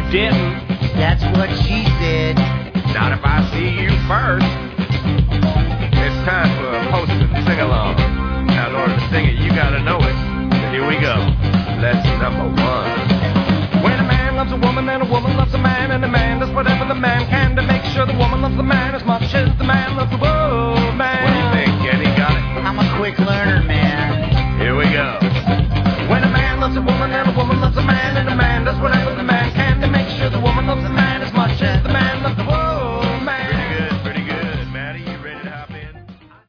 didn't. That's what she said. Not if I see you first. It's time for a posting sing-along. Now, in order to sing it, you gotta know it. So here we go. Lesson number 1. When a man loves a woman and a woman loves a man, and the man does whatever the man can to make sure the woman loves the man as much as the man loves the woman.